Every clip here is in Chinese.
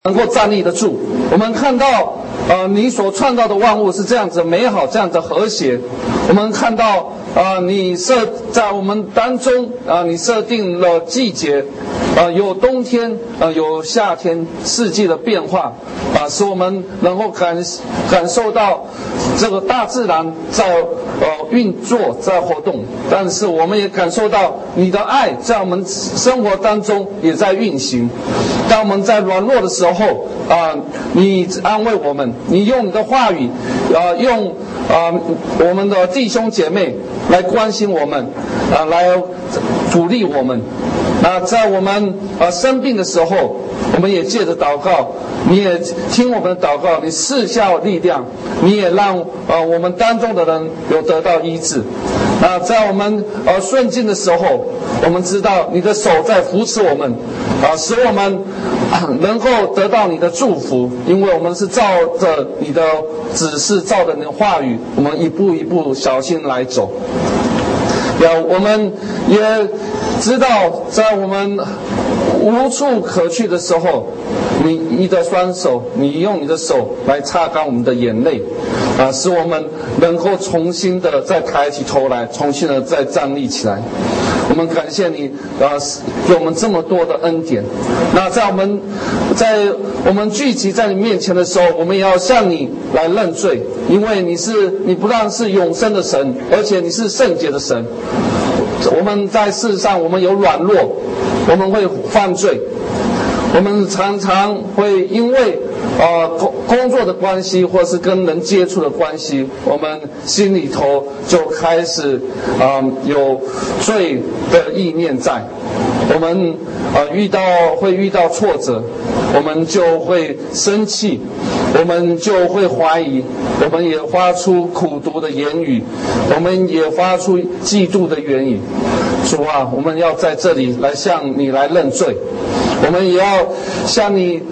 能够站立得住。我们看到你所创造的万物是这样子美好，这样子和谐。我们看到你在我们当中你设定了季节，有冬天，有夏天，四季的变化，使我们能够感受到这个大自然在运作，在活动。但是我们也感受到你的爱在我们生活当中也在运行。当我们在软弱的时候你安慰我们，你用你的话语用我们的弟兄姐妹来关心我们来鼓励我们。在我们生病的时候，我们也借着祷告，你也听我们的祷告，你赐下力量，你也让我们当中的人有得到医治。在我们顺境的时候，我们知道你的手在扶持我们，使我们能够得到你的祝福，因为我们是照着你的指示，照着你的话语，我们一步一步小心来走。我们也知道，在我们无处可去的时候，你的双手，你用你的手来擦干我们的眼泪，使我们能够重新的再抬起头来，重新的再站立起来。我们感谢你给我们这么多的恩典。在我们聚集在你面前的时候，我们也要向你来认罪，因为你不但是永生的神，而且你是圣洁的神。我们在世上，我们有软弱，我们会犯罪，我们常常会因为工作的关系，或是跟人接触的关系，我们心里头就开始有罪的意念在。我们会遇到挫折，我们就会生气，我们就会怀疑，我们也发出苦毒的言语，我们也发出嫉妒的言语。主啊，我们要在这里来向你来认罪，我们也要向你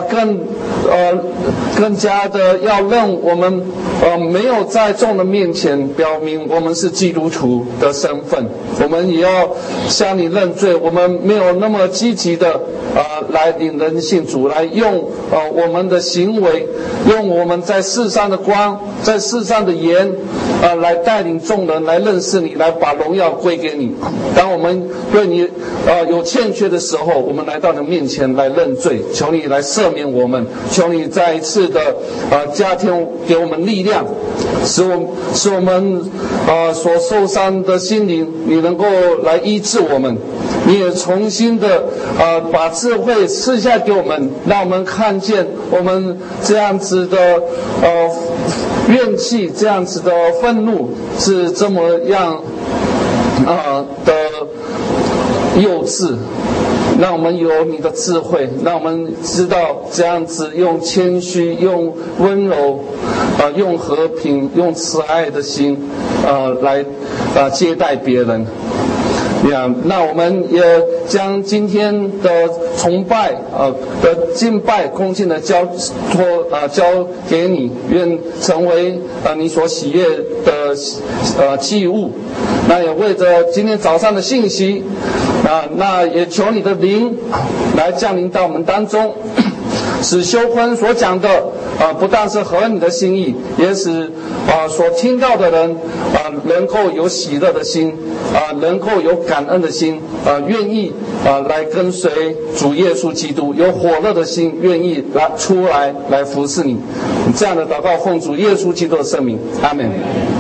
更加的要让我们没有在众人面前表明我们是基督徒的身份，我们也要向你认罪，我们没有那么积极的来领人信主，来用我们的行为，用我们在世上的光，在世上的盐来带领众人来认识你，来把荣耀归给你。当我们对你有欠缺的时候，我们来到你面前来认罪，求你来赦免我们，求你再一次的加添给我们力量，使我们所受伤的心灵你能够来医治我们，你也重新的把智慧赐下给我们，让我们看见我们这样子的怨气，这样子的愤怒是这么样的幼稚。让我们有你的智慧，让我们知道这样子用谦虚，用温柔用和平，用慈爱的心来接待别人。那我们也将今天的崇拜的敬拜恭敬的交给你，愿成为你所喜悦的祭物。那也为着今天早上的信息那也求你的灵来降临到我们当中，使修坤所讲的不但是合你的心意，也使所听到的人能够有喜乐的心能够有感恩的心愿意来跟随主耶稣基督，有火热的心，愿意出来服侍你。这样的祷告奉主耶稣基督的圣名，阿们。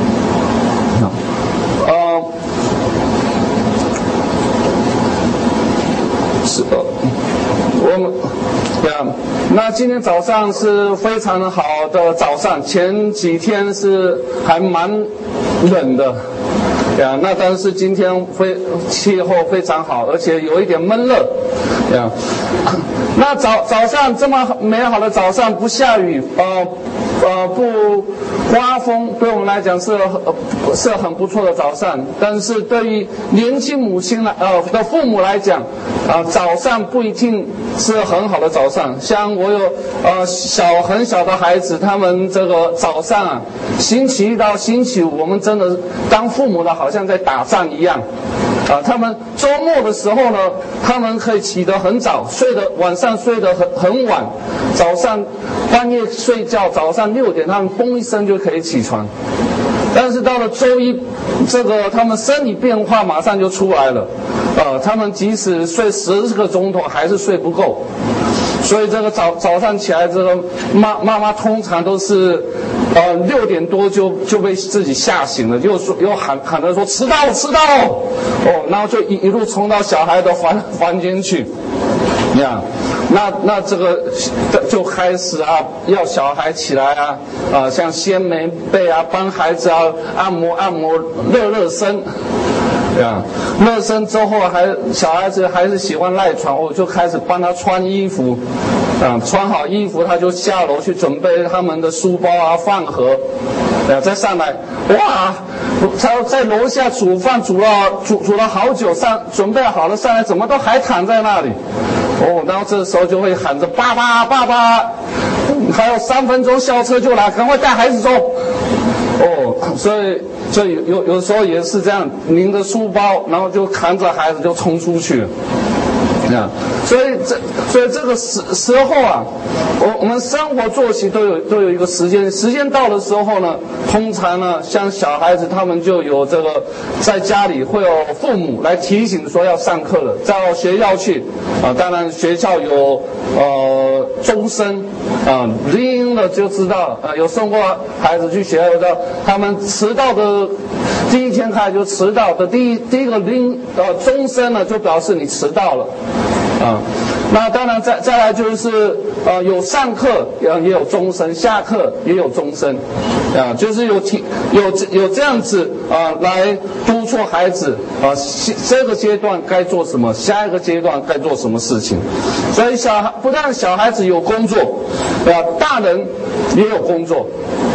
那今天早上是非常好的早上，前几天是还蛮冷的那但是今天气候非常好，而且有一点闷热那早上这么美好的早上，不下雨不刮风，对我们来讲是很不错的早上。但是对于年轻母亲的父母来讲早上不一定是很好的早上。像我有很小的孩子，他们这个早上星期一到星期五，我们真的当父母的好像在打仗一样他们周末的时候呢，他们可以起得很早，晚上睡得很晚，早上半夜睡觉，早上6点他们嘣一声就可以起床。但是到了周一，他们生理变化马上就出来了，他们即使睡10个钟头还是睡不够，所以这个早上起来，这个妈妈通常都是6点多就被自己吓醒了，又喊着说迟到然后就一路冲到小孩的房间去，那这个就开始要小孩起来像掀棉被帮孩子按摩热身，热身之后小孩子还是喜欢赖床，我就开始帮他穿衣服，穿好衣服他就下楼去准备他们的书包饭盒，再上来，哇，他在楼下煮饭煮了好久，准备好了上来，怎么都还躺在那里，然后这时候就会喊着爸爸，还有3分钟校车就来，赶快带孩子走。所以有时候也是这样，拎着书包，然后就扛着孩子就冲出去了。所以这个时候我们生活作息都有一个时间到的时候呢，通常呢，像小孩子他们就有这个在家里会有父母来提醒说要上课了，到学校去当然学校有钟声铃了就知道有送过孩子去学校的，他们迟到的第一天开始就迟到的第一个铃钟声呢，就表示你迟到了。那当然再来就是有上课也有钟声，下课也有钟声，就是有这样子来督促孩子这个阶段该做什么，下一个阶段该做什么事情。所以不但小孩子有工作，大人也有工作，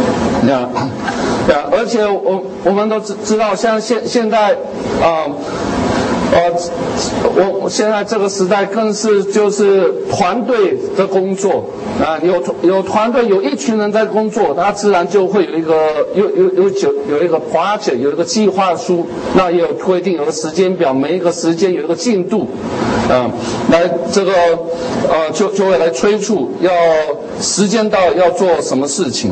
而且我们都知道，像现在我现在这个时代更是就是团队的工作有团队，有一群人在工作，他自然就会有一个 project， 有一个计划书，那也有规定，有个时间表，每一个时间有一个进度，来这个就会来催促要时间到要做什么事情。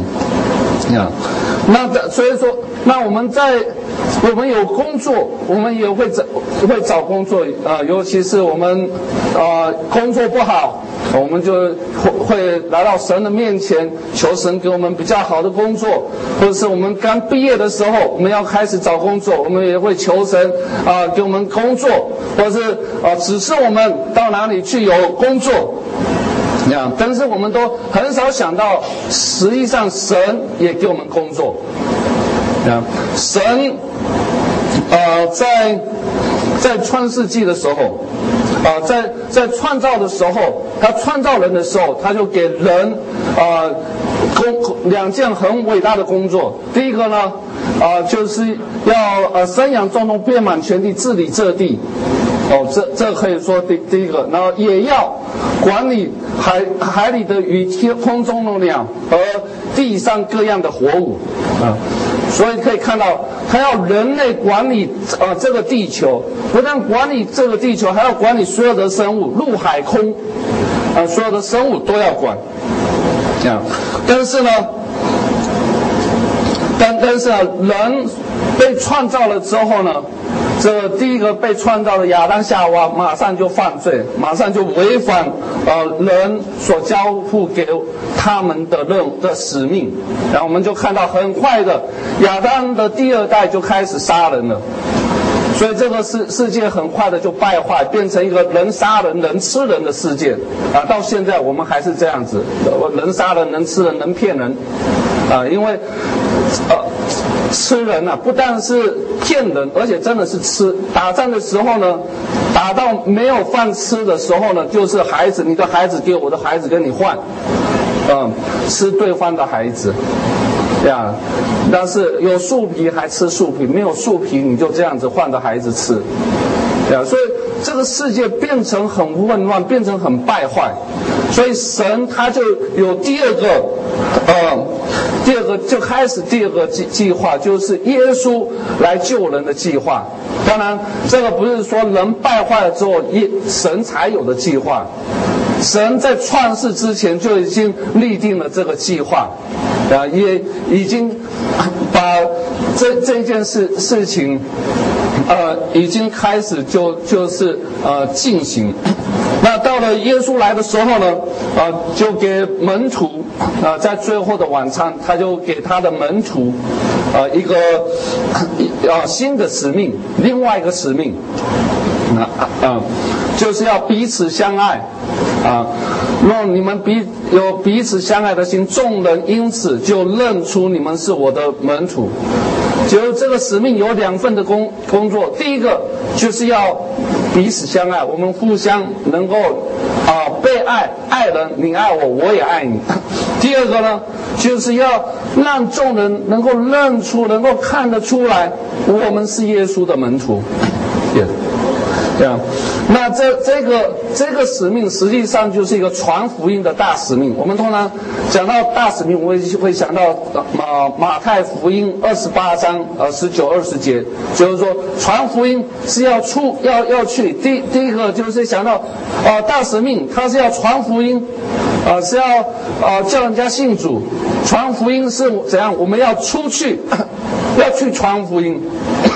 那所以说，那我们有工作，我们也会找工作尤其是我们工作不好，我们就会来到神的面前，求神给我们比较好的工作，或者是我们刚毕业的时候，我们要开始找工作，我们也会求神给我们工作，或者是指示我们到哪里去有工作。但是我们都很少想到，实际上神也给我们工作。神在创世纪的时候在创造的时候，他创造人的时候，他就给人2件很伟大的工作。第一个呢就是要生养众多，遍满全地，治理这地。这可以说第一个，然后也要管理海里的鱼，空中的鸟和地上各样的活物所以可以看到，他要人类管理这个地球，不但管理这个地球，还要管理所有的生物，陆海空所有的生物都要管但是呢，人被创造了之后呢，这第一个被创造的亚当夏娃马上就犯罪，马上就违反人所交付给他们的使命，然后我们就看到很快的亚当的第2代就开始杀人了，所以这个世界很快的就败坏，变成一个人杀人人吃人的世界到现在我们还是这样子，人杀人人吃人人骗人因为吃人不但是骗人，而且真的是吃。打仗的时候呢，打到没有饭吃的时候呢，就是孩子，你的孩子给我的孩子跟你换吃对方的孩子但是有树皮还吃树皮，没有树皮你就这样子换着孩子吃所以这个世界变成很混乱，变成很败坏，所以神他就有第二个就开始第二个计划，就是耶稣来救人的计划。当然，这个不是说人败坏了之后，神才有的计划。神在创世之前就已经立定了这个计划，也已经把这件事情，已经开始就是进行。那到了耶稣来的时候呢，就给门徒，在最后的晚餐，他就给他的门徒，一个新的使命，另外一个使命，就是要彼此相爱。若你们有彼此相爱的心，众人因此就认出你们是我的门徒。就这个使命有2份的工作，第一个就是要彼此相爱，我们互相能够被爱人，你爱我，我也爱你。第二个呢，就是要让众人能够认出，能够看得出来，我们是耶稣的门徒。对啊，那这个使命实际上就是一个传福音的大使命。我们通常讲到大使命，我会想到马太福音28章19、20节，就是说传福音是要去。第一个就是想到大使命，它是要传福音，是要叫人家信主。传福音是怎样？我们要出去，要去传福音。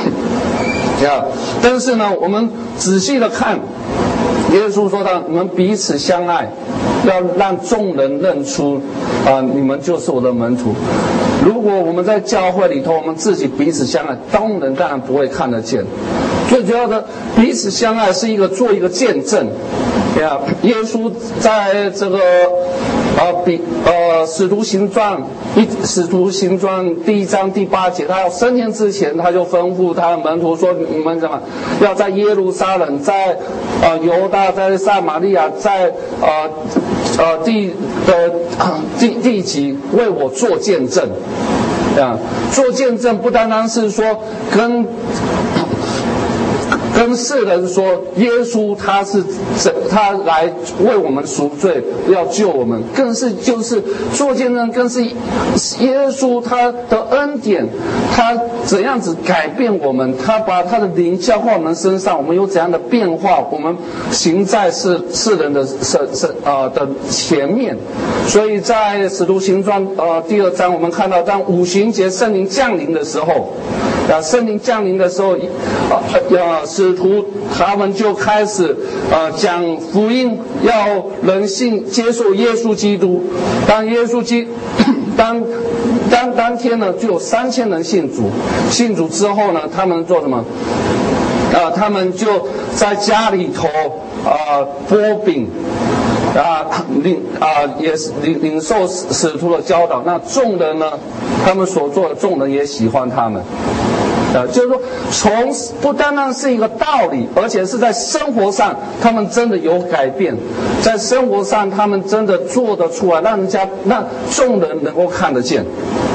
但是呢，我们仔细的看，耶稣说到你们彼此相爱，要让众人认出你们就是我的门徒。如果我们在教会里头，我们自己彼此相爱，众人当然不会看得见。最主要的彼此相爱是做一个见证。耶稣在这个使徒行传第1章第8节，他要升天之前，他就吩咐他的门徒说：你们怎么要在耶路撒冷，在犹大，在撒玛利亚，在地极为我做见证。做见证不单单是说跟世人说耶稣他来为我们赎罪，要救我们，更是就是做见证，更是耶稣他的恩典，他怎样子改变我们，他把他的灵浇灌我们身上，我们有怎样的变化，我们行在世人的前面。所以在使徒行传第2章，我们看到当五旬节圣灵降临的时候，使徒他们就开始讲福音，要人接受耶稣基督。当天呢，就有3000人信主。信主之后呢，他们做什么？他们就在家里头剥饼。也是领受使徒的教导。那众人呢，他们所做的，众人也喜欢他们。就是说，不单单是一个道理，而且是在生活上，他们真的有改变。在生活上，他们真的做得出来，让众人能够看得见。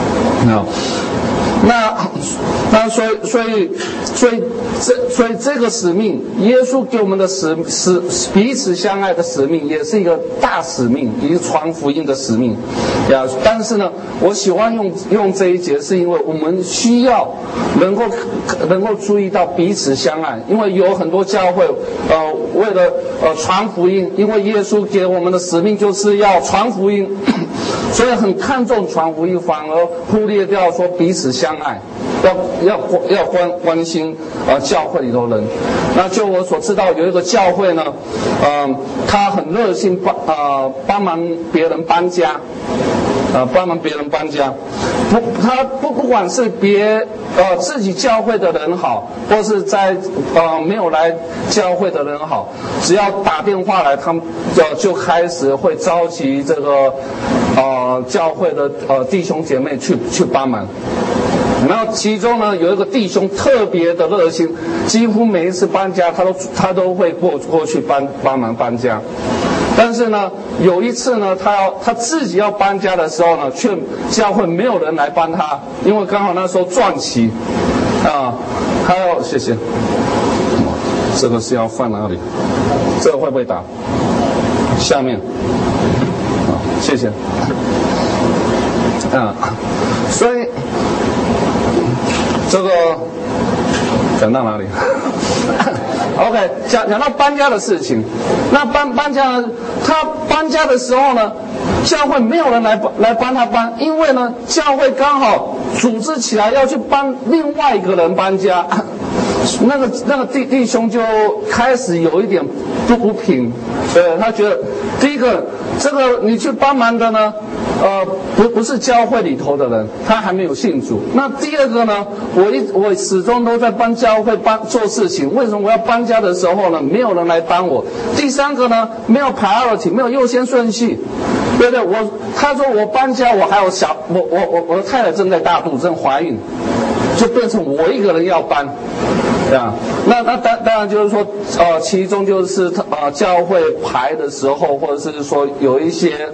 所以这个使命，耶稣给我们的彼此相爱的使命，也是一个大使命，一个传福音的使命。但是呢，我喜欢用这一节，是因为我们需要能够注意到彼此相爱，因为有很多教会为了传福音，因为耶稣给我们的使命就是要传福音，所以很看重传福音，反而忽略掉说彼此相爱，要关心教会里头人。那就我所知道，有一个教会呢，他很热心帮忙别人搬家。他不管是自己教会的人好，或是在没有来教会的人好，只要打电话来，他们就开始会召集这个教会的弟兄姐妹去帮忙。然后其中呢，有一个弟兄特别的热心，几乎每一次搬家他都会过去帮忙搬家。但是呢，有一次呢，他自己要搬家的时候呢，却教会没有人来帮他，因为刚好那时候撞期，谢谢。 这个是要放哪里？这个会不会打？下面，谢谢。所以这个讲到哪里？OK， 讲到搬家的事情。那搬家呢？他搬家的时候呢，教会没有人来帮他搬，因为呢，教会刚好组织起来要去帮另外一个人搬家。那个弟兄就开始有一点不平，他觉得第一个，这个你去帮忙的呢，不是教会里头的人，他还没有信主。那第二个呢，我始终都在帮教会做事情，为什么我要搬家的时候呢，没有人来帮我？第三个呢，没有 priority， 没有优先顺序。对不对？他说我搬家，我还有我的太太正在大肚，正怀孕，就变成我一个人要搬。那当然就是说，其中就是教会排的时候，或者是说有一些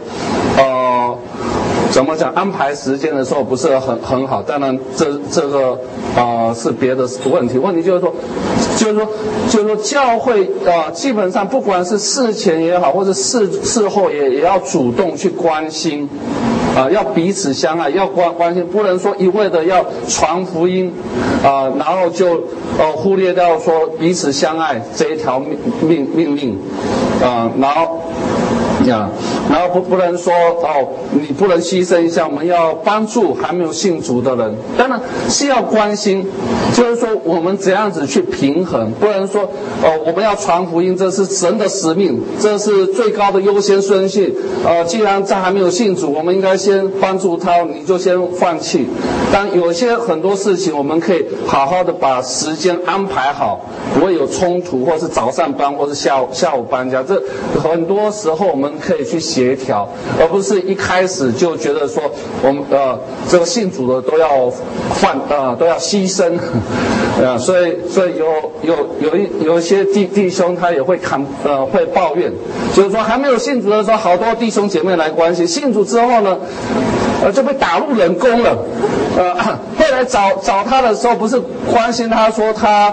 怎么讲安排时间的时候不是很好。当然这个是别的问题。问题就是说教会基本上不管是事前也好，或者事后也要主动去关心。要彼此相爱，要关心，不能说一味的要传福音，然后就忽略掉说彼此相爱这一条命令，然后不能说你不能牺牲一下，我们要帮助还没有信主的人，当然是要关心，就是说我们怎样子去平衡，不能说我们要传福音，这是神的使命，这是最高的优先顺序，既然在还没有信主，我们应该先帮助他，你就先放弃。但有些很多事情我们可以好好的把时间安排好，不会有冲突，或是早上班或是下午搬家，这很多时候我们可以去协调，而不是一开始就觉得说我们这个信主的都要都要牺牲，所以有一些弟兄他也会会抱怨，就是说还没有信主的时候，好多弟兄姐妹来关心，信主之后呢，就被打入冷宫了。后来找他的时候，不是关心他说他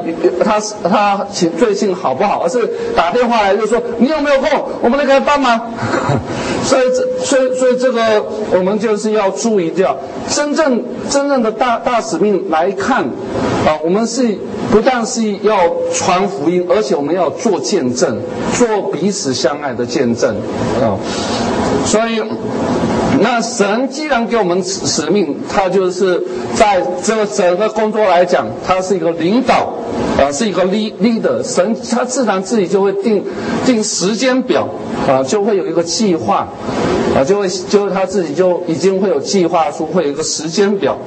最近好不好，而是打电话来就说你有没有空，我们来给他帮忙。所以这个我们就是要注意掉，真正的大使命来看，我们是不但是要传福音，而且我们要做见证，做彼此相爱的见证所以。那神既然给我们使命，他就是在这个整个工作来讲，他是一个领导，是一个 leader。神他自然自己就会定时间表，就会有一个计划，就是他自己就已经会有计划书，会有一个时间表，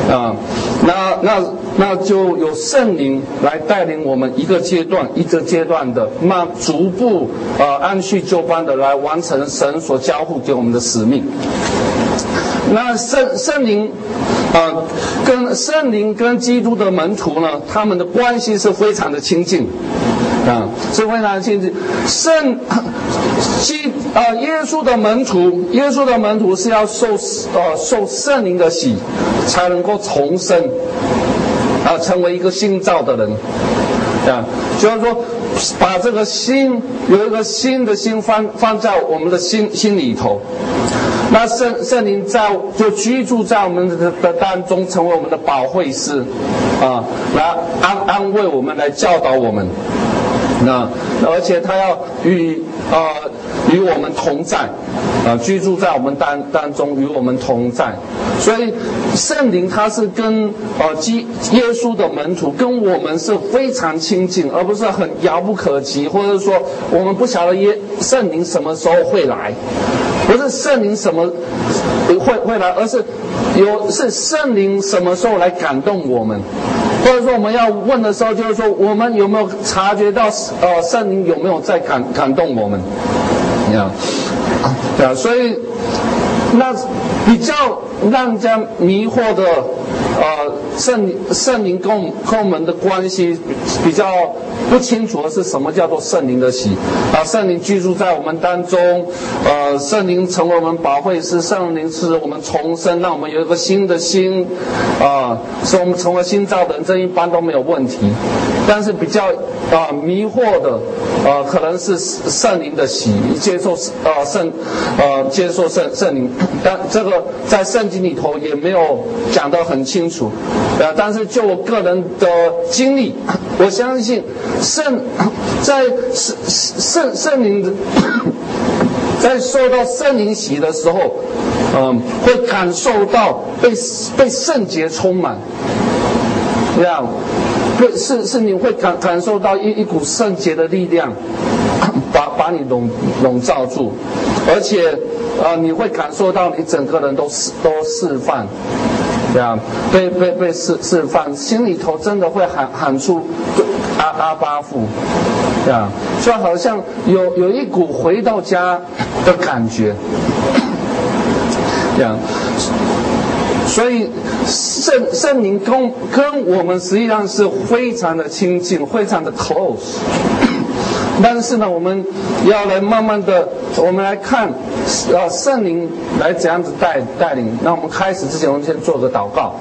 那就有圣灵来带领我们一个阶段一个阶段的，逐步按序就班的来完成神所交付给我们的使命。那圣灵跟基督的门徒呢，他们的关系是非常的亲近，是非常的亲近。耶稣的门徒是要受圣灵的洗，才能够重生，成为一个新造的人，就是说把这个心有一个新的心放在我们的心里头。那圣灵就居住在我们的当中，成为我们的保惠师，来安慰我们，来教导我们。而且他要与我们同在，居住在我们当中，与我们同在。所以圣灵他是跟耶稣的门徒跟我们是非常亲近，而不是很遥不可及，或者说我们不晓得圣灵什么时候会来，不是圣灵什么会来，而是是圣灵什么时候来感动我们。或者说我们要问的时候，就是说我们有没有察觉到圣灵有没有在感动我们？所以那比较让人家迷惑的圣灵跟我们的关系比较不清楚的是什么叫做圣灵的喜圣灵居住在我们当中，圣灵成为我们保惠师，圣灵使我们重生，让我们有一个新的心使我们成为新造的人，这一般都没有问题。但是比较迷惑的可能是圣灵的喜，接受圣灵，但这个在圣经里头也没有讲得很清楚但是就我个人的经历，我相信圣灵在受到圣灵喜的时候会感受到被圣洁充满，这样是你会感受到一股圣洁的力量把你笼罩住，而且你会感受到你整个人都释放，这样被释放，心里头真的会喊出阿爸父，这样就好像有一股回到家的感觉，这样。所以圣灵跟我们实际上是非常的亲近，非常的 close。但是呢，我们要来慢慢的，我们来看圣灵来怎样子带领。那我们开始之前，我们先做个祷告。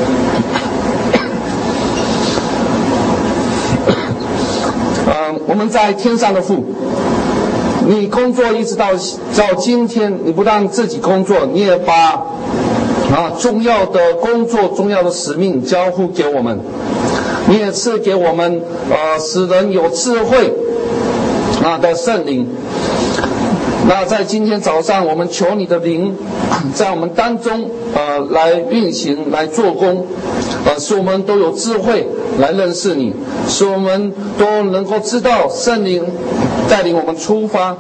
我们在天上的父，你工作一直到今天，你不但自己工作，你也把重要的工作、重要的使命交付给我们，你也赐给我们使人有智慧的圣灵。那在今天早上，我们求你的灵在我们当中来运行、来做工，使我们都有智慧来认识你，使我们都能够知道圣灵带领我们出发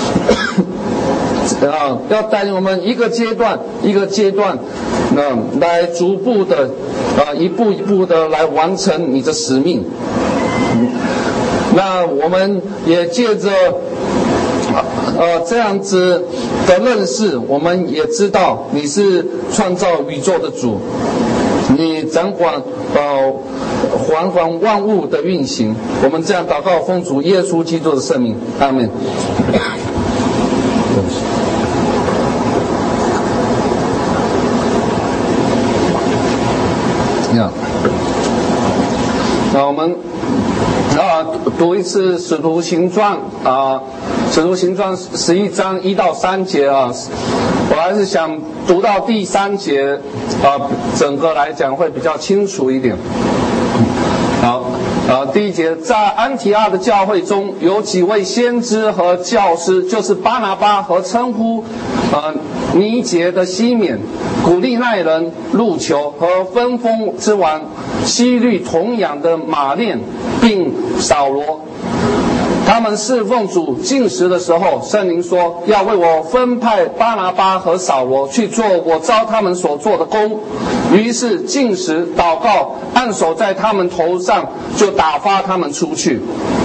要带领我们一个阶段一个阶段来逐步的一步一步的来完成你的使命。那我们也借着这样子的认识，我们也知道你是创造宇宙的主，你掌管环环万物的运行。我们这样祷告，奉主耶稣基督的圣名，阿们。那我们读一次使徒行传使徒行传11章1到3节我还是想读到第3节整个来讲会比较清楚一点。好，第1节，在安提阿的教会中有几位先知和教师，就是巴拿巴和称呼尼结的西缅、古利奈人路求和分封之王希律同养的马念，并扫罗。他们侍奉主禁食的时候，圣灵说要为我分派巴拿巴和扫罗去做我召他们所做的工。于是禁食祷告，按手在他们头上，就打发他们出去。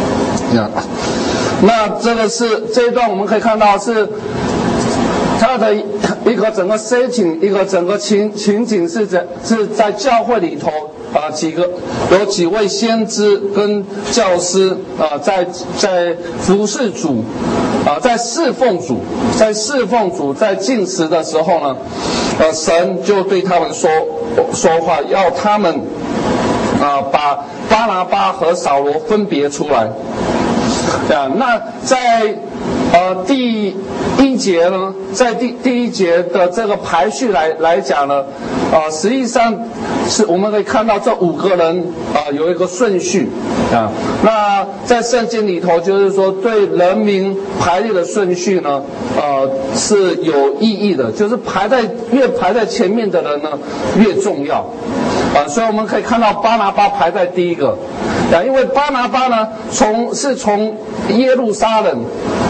那这一段我们可以看到是它的一个整个 setting， 一个整个情景是在教会里头有几位先知跟教师在服侍主在侍奉主，在禁食的时候呢神就对他们说话，要他们把巴拿巴和扫罗分别出来。那在第1节呢，在第1节的这个排序来讲呢，实际上是我们可以看到这5个人有一个顺序那在圣经里头就是说对人名排列的顺序呢是有意义的，就是越排在前面的人呢越重要所以我们可以看到巴拿巴排在第1个因为巴拿巴呢从耶路撒冷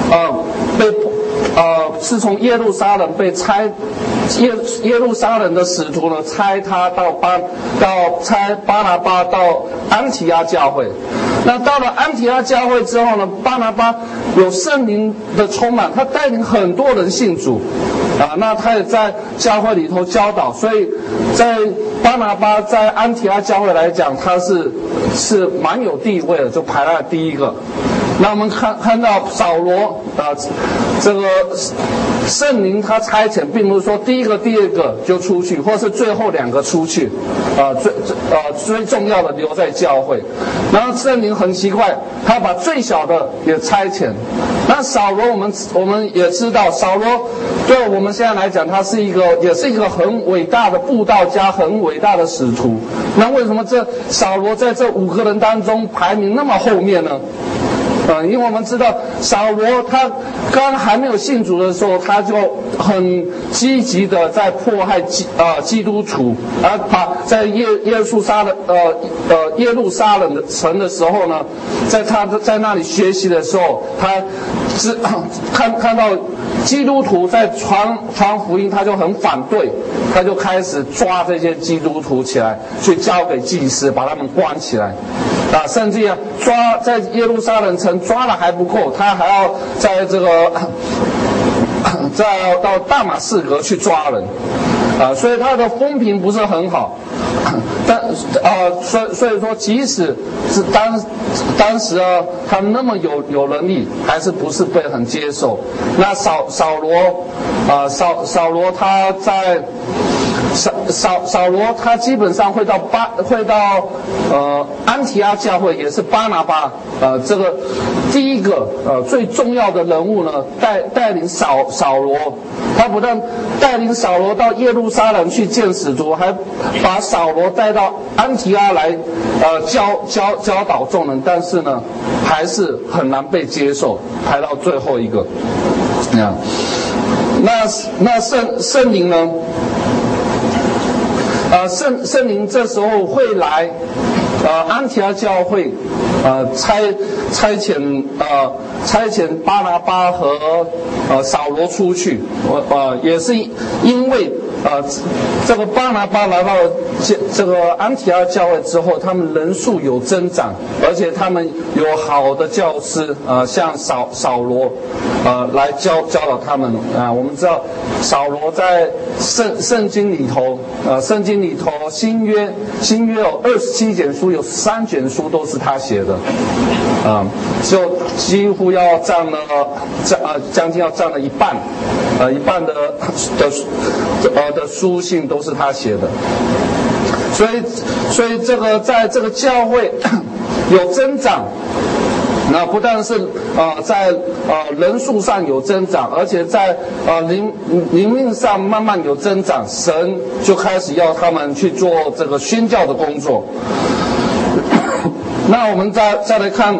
是从耶路撒冷被差耶路撒冷的使徒呢差他差巴拿巴到安提阿教会那到了安提阿教会之后呢，巴拿巴有圣灵的充满，他带领很多人信主那他也在教会里头教导，所以在巴拿巴在安提阿教会来讲，他是蛮有地位的，就排在第一个。那我们看到扫罗这个圣灵他差遣，并不是说第一个第二个就出去，或是最后2个出去最重要的留在教会。然后圣灵很奇怪，他把最小的也差遣。那扫罗我们也知道，扫罗对我们现在来讲，他也是一个很伟大的布道家，很伟大的使徒。那为什么这扫罗在这5个人当中排名那么后面呢？因为我们知道扫罗他刚还没有信主的时候，他就很积极的在迫害基督徒，在耶路撒冷的城的时候呢，在那里学习的时候，他看到基督徒在传福音，他就很反对，他就开始抓这些基督徒起来，去交给祭司，把他们关起来甚至抓在耶路撒冷城抓了还不够，他还要在这个再到大马士革去抓人所以他的风评不是很好。所以说，即使是当时他那么有能力，还是不是被很接受。那扫罗他在扫罗他基本上会到安提阿教会，也是巴拿巴这个第一个最重要的人物呢，带领扫罗，他不但带领扫罗到耶路撒冷去见使徒，还把扫罗带到安提阿来教导众人，但是呢还是很难被接受，排到最后一个。那圣灵呢？圣灵这时候会来安提阿教会差遣巴拿巴和扫罗出去也是因为这个巴拿巴来到这个安提阿教会之后，他们人数有增长，而且他们有好的教师像扫罗来教导他们我们知道扫罗在圣经里头新约有27卷书，有3卷书都是他写的就几乎要占了将近要占了一半的书信都是他写的。所以这个在这个教会有增长，那不但是在人数上有增长，而且在灵命上慢慢有增长，神就开始要他们去做这个宣教的工作。那我们再来看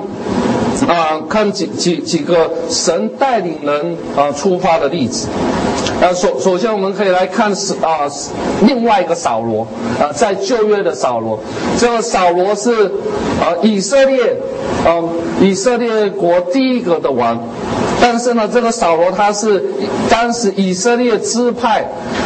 几个神带领人出发的例子。首先我们可以来看另外一个扫罗在旧约的扫罗。这个扫罗是以色列国第一个的王，但是呢这个扫罗他是当时以色列支派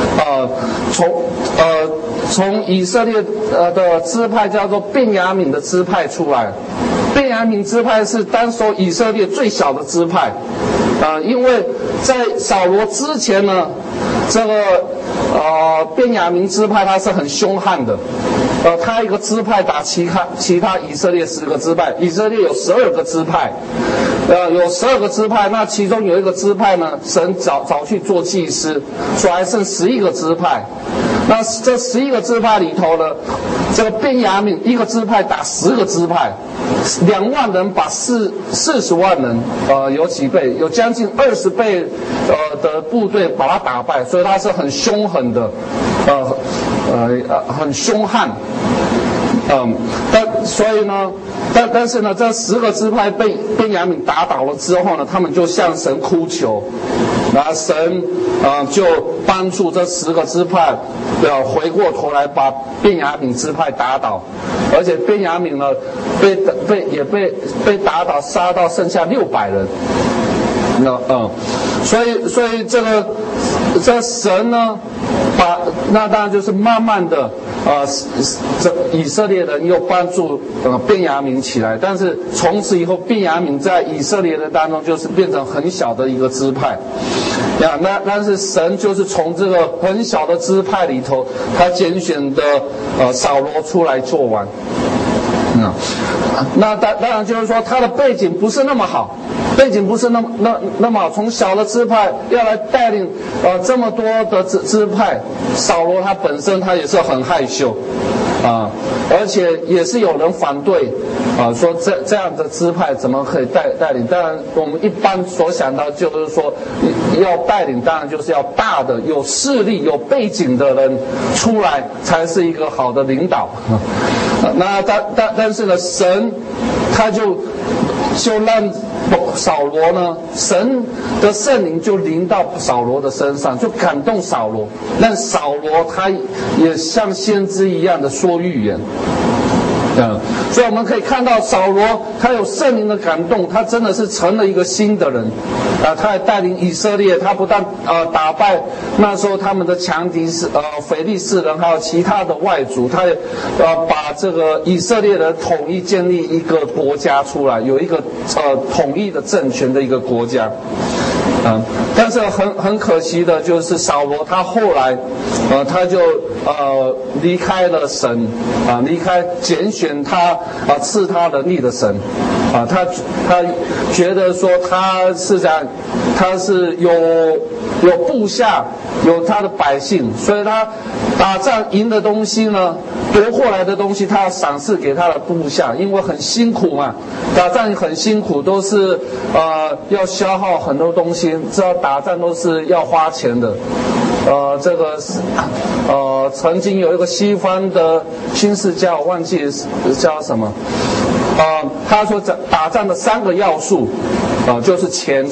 从以色列的支派叫做便雅悯的支派出来。便雅悯支派是当时以色列最小的支派因为在扫罗之前呢，这个便雅悯支派他是很凶悍的他一个支派打其他以色列10个支派，以色列有12个支派有12个支派，那其中有一个支派呢，神找去做祭司，所以还剩11个支派。那这11个支派里头呢，这个便雅悯一个支派打10个支派，2万人把40万人有几倍，有将近20倍的部队把他打败，所以他是很凶狠的很凶悍但是呢这10个支派被便雅悯打倒了之后呢，他们就向神哭求，然后神就帮助这10个支派回过头来把便雅悯支派打倒，而且便雅悯呢被打倒，杀到剩下600人。所以这神呢那当然就是慢慢的这以色列人又帮助便雅悯起来，但是从此以后，便雅悯在以色列人当中就是变成很小的一个支派。但是神就是从这个很小的支派里头，他拣选的扫罗出来做王。那当然就是说他的背景不是那么好，那么好。从小的支派要来带领这么多的支派，扫罗他本身他也是很害羞而且也是有人反对说这样的支派怎么可以带领？当然我们一般所想到就是说要带领，当然就是要大的有势力有背景的人出来才是一个好的领导。那但是呢，神他就让扫罗呢，神的圣灵就临到扫罗的身上，就感动扫罗，让扫罗他也像先知一样的说预言。所以我们可以看到扫罗他有圣灵的感动，他真的是成了一个新的人他也带领以色列，他不但打败那时候他们的强敌是非利士人还有其他的外族，他也把这个以色列的统一建立一个国家出来，有一个统一的政权的一个国家。但是很可惜的就是扫罗他后来他就离开了神离开拣选他赐他能力的神他觉得说他是这样，他是有部下有他的百姓，所以他打仗赢的东西呢，夺获来的东西他要赏赐给他的部下，因为很辛苦嘛，打仗很辛苦，都是要消耗很多东西，知道打仗都是要花钱的。这个曾经有一个西方的军事家，我忘记叫什么他说打仗的3个要素就是钱。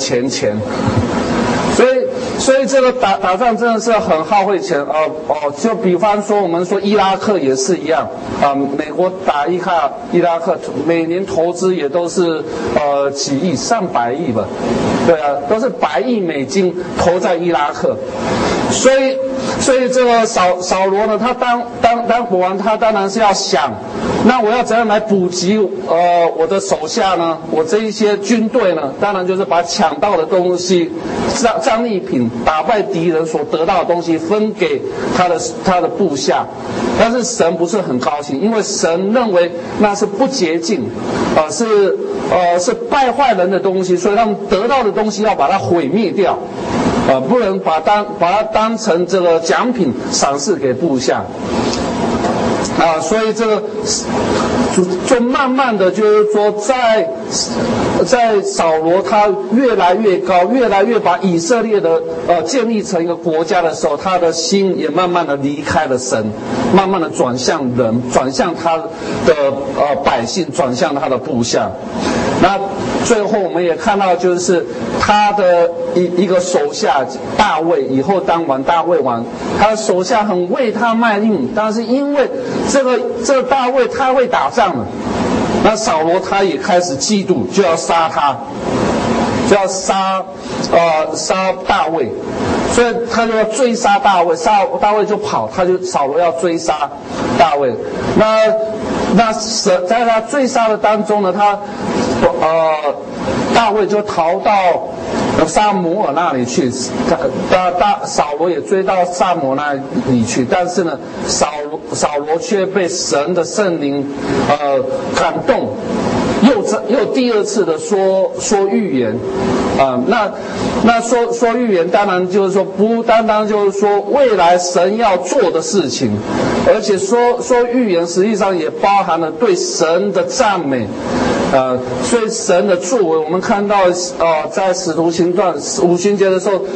所以这个打仗真的是很耗费钱就比方说我们说伊拉克也是一样美国打伊拉克每年投资也都是几亿上百亿吧，对都是100亿美金投在伊拉克。所以这个扫罗呢，他当国王，他当然是要想，那我要怎样来补给我的手下呢？我这一些军队呢，当然就是把抢到的东西、战利品、打败敌人所得到的东西分给他的部下。但是神不是很高兴，因为神认为那是不洁净，是败坏人的东西，所以他们得到的东西要把它毁灭掉。不能把它当成这个奖品赏赐给部下所以这个就慢慢的就是说在扫罗他越来越高，越来越把以色列的建立成一个国家的时候，他的心也慢慢的离开了神，慢慢的转向人，转向他的百姓，转向他的部下。那最后我们也看到，就是他的一个手下大卫，以后当完大卫王，他的手下很为他卖命，但是因为这个大卫太会打仗了，那扫罗他也开始嫉妒，就要杀他，就要杀大卫，所以他就要追杀大卫，大卫就跑，扫罗要追杀大卫。那在他追杀的当中呢，大卫就逃到撒母耳那里去，扫罗也追到撒母耳那里去，但是呢，扫罗却被神的圣灵感动，又第二次的说预言那说预言，当然就是说不单单就是说未来神要做的事情，而且说预言实际上也包含了对神的赞美。所以神的作为，我们看到在使徒行传五旬节的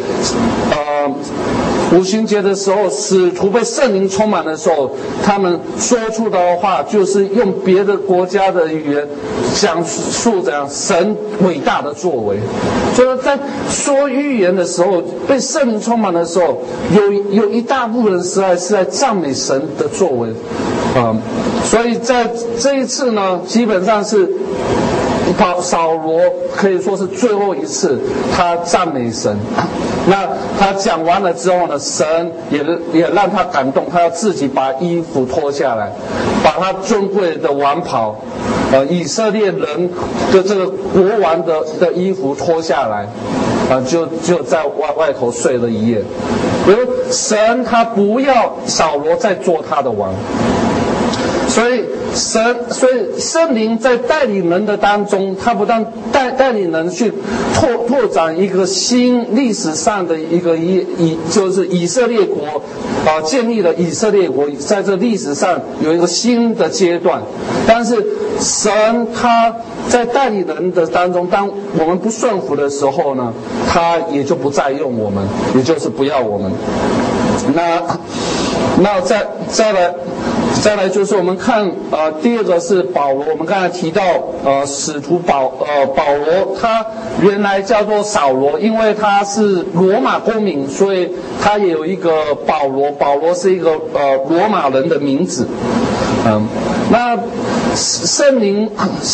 时候，使徒被圣灵充满的时候，他们说出的话就是用别的国家的语言讲述怎样神伟大的作为。就是在说预言的时候，被圣灵充满的时候，有一大部分人实在是在赞美神的作为所以在这一次呢，基本上是扫罗可以说是最后一次他赞美神。那他讲完了之后呢，神也让他感动，他要自己把衣服脱下来，把他尊贵的王袍，以色列人的这个国王的衣服脱下来，就在外头睡了一夜。比如神他不要扫罗再做他的王。所以圣灵在带领人的当中，他不但带领人去拓展一个新历史上的一个就是以色列国建立了以色列国，在这历史上有一个新的阶段。但是神他在带领人的当中，当我们不顺服的时候呢，他也就不再用我们，也就是不要我们。那再来就是我们看第二个是保罗，我们刚才提到使徒保罗，他原来叫做扫罗，因为他是罗马公民，所以他也有一个保罗是一个罗马人的名字。那圣灵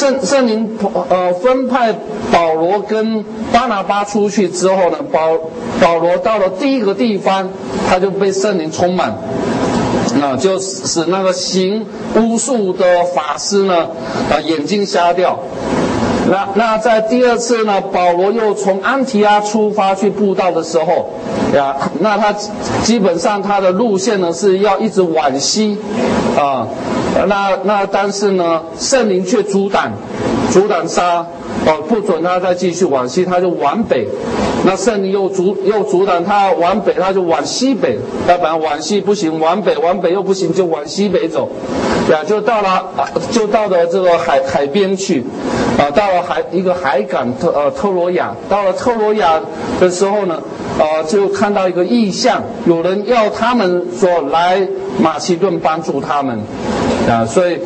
分派保罗跟巴拿巴出去之后呢，保罗到了第一个地方，他就被圣灵充满。就使那个行巫术的法师呢，眼睛瞎掉。那在第二次呢，保罗又从安提阿出发去布道的时候，那他基本上他的路线呢是要一直往西，但是呢，圣灵却阻挡他，不准他再继续往西，他就往北。那圣灵又阻挡他往北，他就往西北。他本来往西不行，往北又不行，就往西北走，就到了这个海边去，到了一个海港特罗亚。到了特罗亚的时候呢，就看到一个异象，有人要他们说来马其顿帮助他们，所以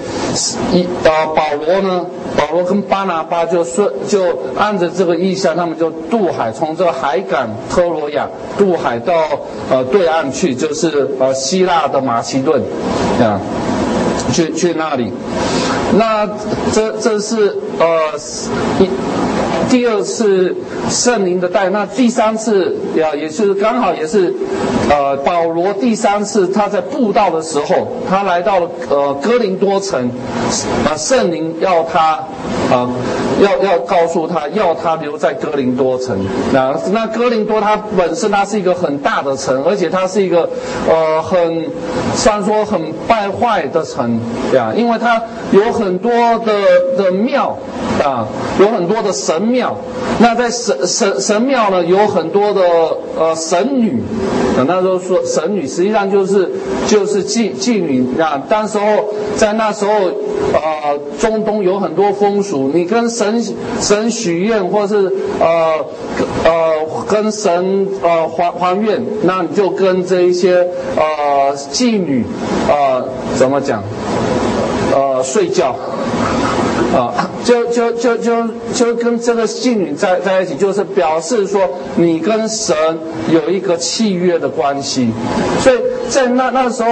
保罗跟巴拿巴就按着这个意象，他们就渡海，从这个海港特罗亚渡海到对岸去，就是希腊的马其顿，去那里。那这是第二次圣灵的带。那第三次也是刚好也是保罗第三次他在布道的时候，他来到了哥林多城，圣灵要他要告诉他，要他留在哥林多城。那哥林多它本身它是一个很大的城，而且它是一个虽然说很败坏的城，因为它有很多的庙有很多的神庙。那在神庙呢，有很多的神女。那时候说神女实际上就是妓女。在那时候中东有很多风俗，你跟神许愿，或是跟神还愿，那你就跟这一些妓女怎么讲睡觉。就跟这个妓女在一起，就是表示说你跟神有一个契约的关系。所以在那时候，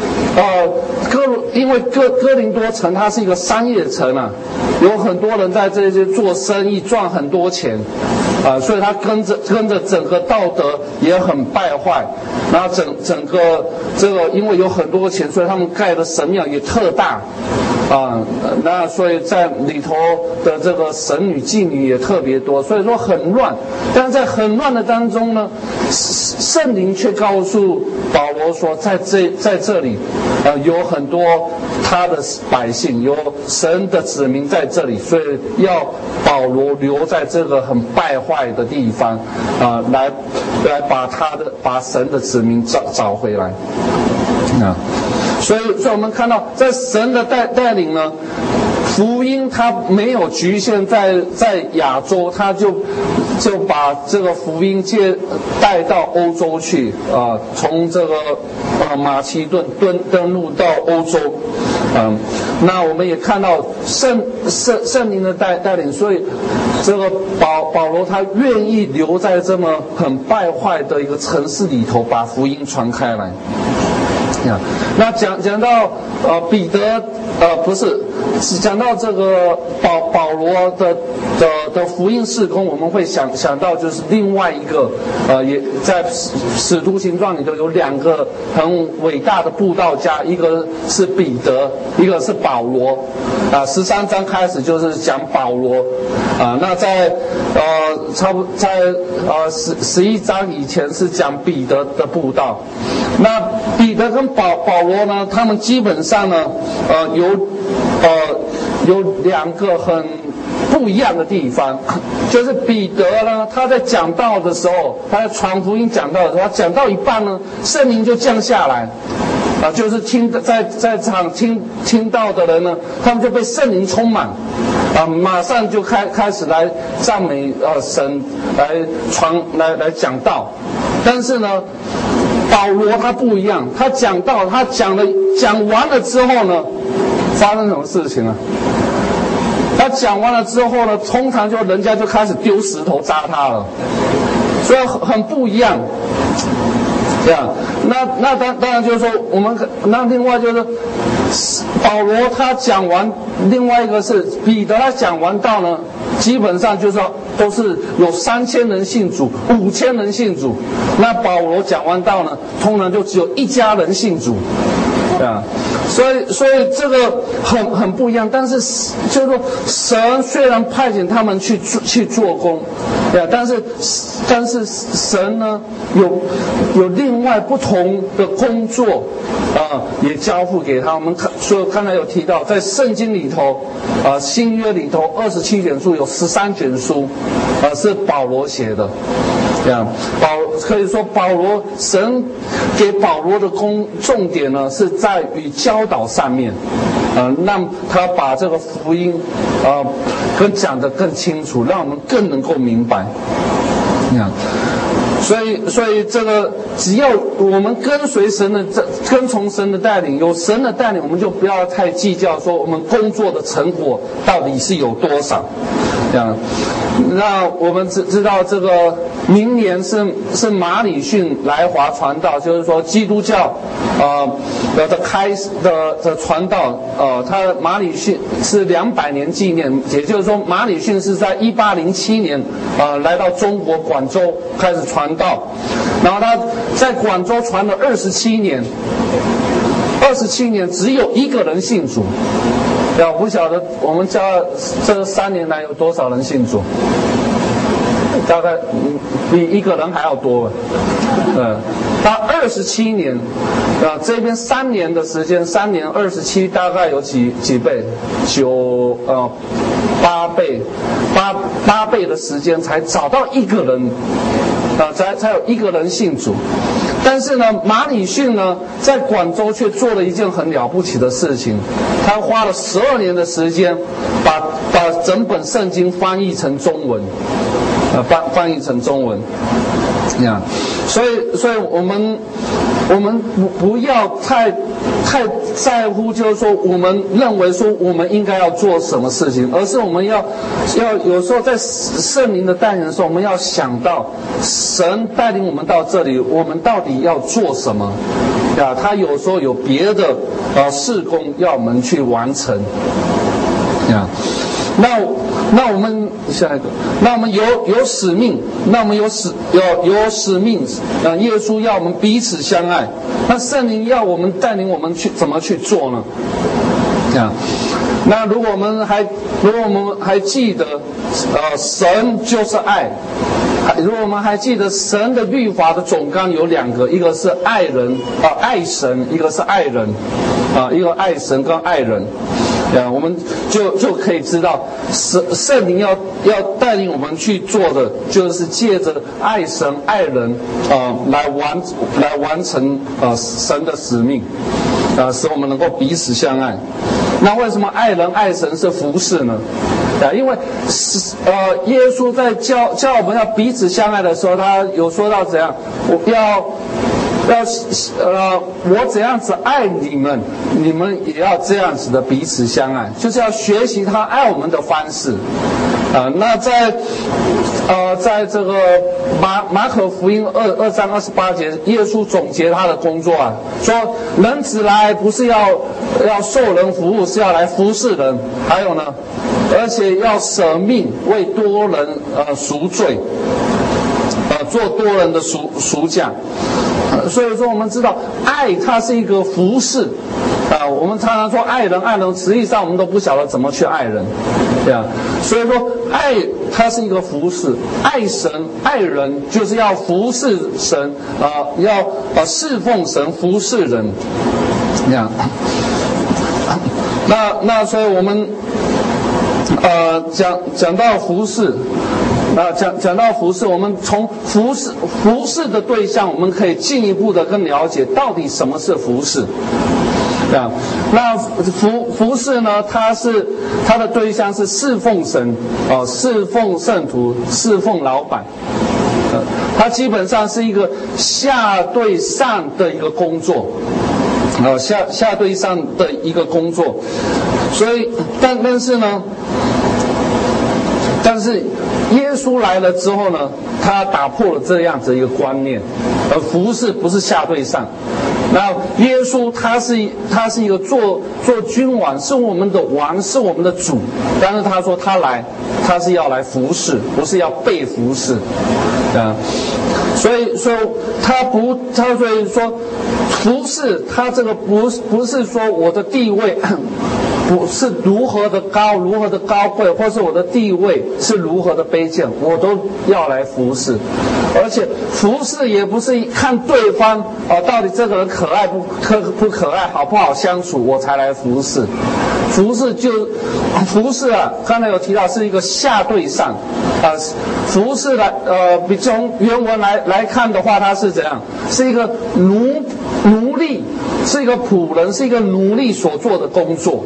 因为哥林多城它是一个商业城有很多人在这些做生意赚很多钱，所以他跟着整个道德也很败坏。然后整个这个因为有很多钱，所以他们盖的神庙也特大。那所以在里头的这个神女妓女也特别多，所以说很乱。但是在很乱的当中呢，圣灵却告诉保罗说，在这里有很多他的百姓，有神的子民在这里，所以要保罗留在这个很败坏的地方来把神的子民找回来。所以我们看到，在神的带领呢，福音它没有局限在亚洲，它就把这个福音带到欧洲去从这个马其顿登陆到欧洲。那我们也看到圣灵的带领，所以这个保罗他愿意留在这么很败坏的一个城市里头，把福音传开来。那讲到彼得不是讲到这个保罗的福音事工，我们会想到就是另外一个也在使徒行传里头有2个很伟大的布道家，一个是彼得，一个是保罗13章开始就是讲保罗那在差不多在11章以前是讲彼得的布道。那彼得跟保罗呢，他们基本上呢有2个很不一样的地方，就是彼得呢，他在讲道的时候，他在传福音讲道的时候，他讲到一半呢，圣灵就降下来就是在场听到的人呢，他们就被圣灵充满马上就开始来赞美神，来讲道。但是呢，保罗他不一样，他讲道，他讲完了之后呢，发生什么事情啊？他讲完了之后呢，通常人家就开始丢石头砸他了，所以很不一样。这样，那当然就是说，那另外就是保罗他讲完，另外一个是彼得他讲完道呢，基本上就是说都是有3000人信主，5000人信主。那保罗讲完道呢，通常就只有1家人信主。所以这个很不一样，但是就是说神虽然派遣他们去做工，但是神呢有另外不同的工作也交付给他。我们所以刚才有提到，在圣经里头新约里头27卷书有13卷书是保罗写的。这样，可以说保罗神给保罗的重点呢是在于教导上面，让他把这个福音更讲得更清楚，让我们更能够明白。这样，所以这个只要我们跟从神的带领，有神的带领，我们就不要太计较说我们工作的成果到底是有多少。这样，那我们知道这个明年是马礼逊来华传道，就是说基督教的传道他马礼逊是200年纪念，也就是说马礼逊是在1807年来到中国广州开始传道，然后他在广州传了27年只有1个人信主。我不晓得我们教这3年来有多少人信主，大概比1个人还要多。他27年，这边3年的时间，3年27大概有几倍？8倍的时间才找到1个人，才有1个人信主。但是呢，马礼逊呢，在广州却做了一件很了不起的事情，他花了12年的时间，把整本圣经翻译成中文，翻译成中文，所以我们不要太在乎，就是说我们认为说我们应该要做什么事情，而是我们要有时候在圣灵的带领的时候，我们要想到神带领我们到这里，我们到底要做什么他有时候有别的事工要我们去完成那我们下一个，那我们有使命，那我们有使命耶稣要我们彼此相爱，那圣灵要我们带领我们去怎么去做呢？那如果我们还记得神就是爱，如果我们还记得神的律法的总纲有2个，一个是爱神，一个是爱人一个爱神跟爱人。我们就可以知道圣灵要带领我们去做的，就是借着爱神爱人来完成神的使命使我们能够彼此相爱。那为什么爱人爱神是服事呢？因为耶稣在教我们要彼此相爱的时候，他有说到怎样，我怎样子爱你们，你们也要这样子的彼此相爱，就是要学习他爱我们的方式。那在这个马可福音2章28节，耶稣总结他的工作说人子来不是要受人服务，是要来服侍人。还有呢， 而且要舍命为多人赎罪，做多人的赎价。所以说我们知道爱它是一个服侍我们常常说爱人，实际上我们都不晓得怎么去爱人，对啊。所以说爱它是一个服侍，爱神爱人就是要服侍神要侍奉神，服侍人，这样。那所以我们讲到服侍。讲到服侍，我们从服侍的对象，我们可以进一步的更了解到底什么是服侍。那服侍呢？它的对象是侍奉神，侍奉圣徒，侍奉老板。它基本上是一个下对上的一个工作，下对上的一个工作。所以，但是耶稣来了之后呢，他打破了这样子一个观念，而服侍不是下对上。那耶稣他是一个做君王，是我们的王，是我们的主。但是他说他是要来服侍，不是要被服侍。所以说所以说服侍他这个不是说我的地位不是如何的高贵，或是我的地位是如何的卑贱，我都要来服侍。而且服侍也不是看对方到底这个人可爱不可爱，好不好相处，我才来服侍。服侍刚才有提到是一个下对上服侍比从原文来看的话，它是怎样？是一个奴隶，是一个仆人，是一个奴隶所做的工作。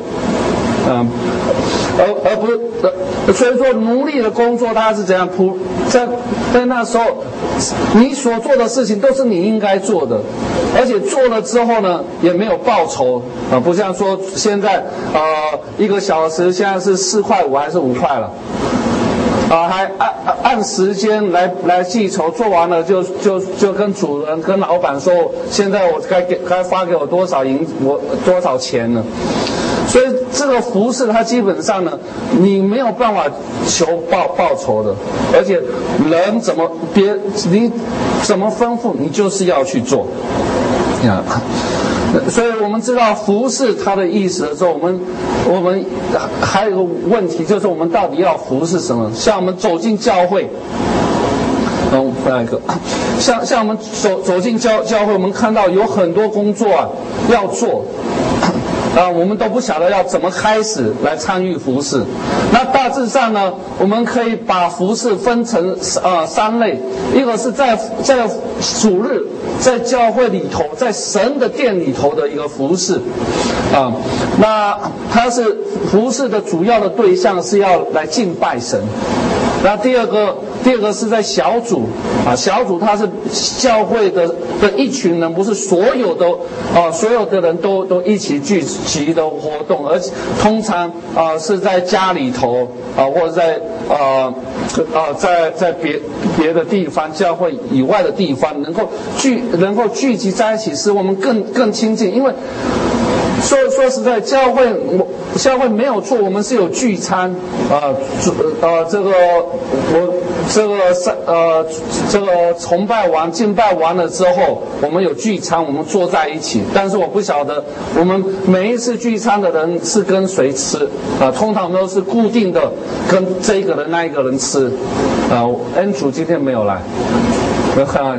而不是，所以说奴隶的工作它是怎样？在那时候，你所做的事情都是你应该做的，而且做了之后呢，也没有报酬不像说现在1个小时现在是4块5还是5块了。还按时间来计酬，做完了就跟主人跟老板说，现在我该发给我多少钱呢？所以这个服侍它基本上呢，你没有办法求报酬的，而且人你怎么吩咐，你就是要去做所以我们知道服侍它的意思的时候，我们还有一个问题，就是我们到底要服侍什么？像我们走进教会，像我们走进教会，我们看到有很多工作要做。我们都不晓得要怎么开始来参与服侍。那大致上呢，我们可以把服侍分成3类，一个是在主日，在教会里头，在神的殿里头的一个服侍那它是服侍的主要的对象是要来敬拜神。那第二个是在小组小组它是教会的一群人，不是所有的人都一起聚集的活动，而且通常是在家里头或者在别的地方，教会以外的地方能够聚集在一起，使我们更亲近。因为说实在，教会没有错，我们是有聚餐这个崇拜完敬拜完了之后，我们有聚餐，我们坐在一起。但是我不晓得我们每一次聚餐的人是跟谁吃通常都是固定的跟这一个人那一个人吃恩主今天没有来，没有看到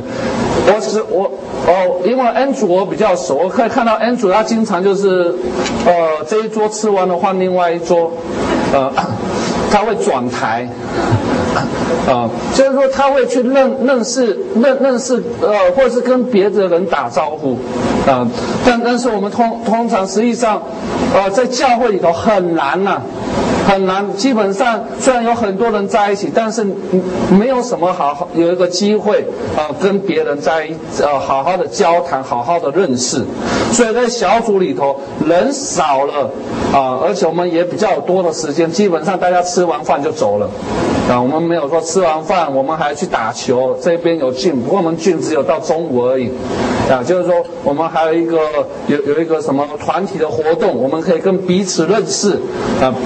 因为恩主我比较熟，我可以看到恩主他经常就是这一桌吃完了换另外一桌他会转台就是说他会去认识或者是跟别的人打招呼但是我们通常实际上在教会里头很难很难，基本上虽然有很多人在一起，但是没有什么有一个机会跟别人好好的交谈，好好的认识。所以在小组里头人少了而且我们也比较多的时间，基本上大家吃完饭就走了我们没有说吃完饭我们还去打球，这边有gym，不过我们gym只有到中午而已就是说我们还有一个什么团体的活动，我们可以跟彼此认识彼此跟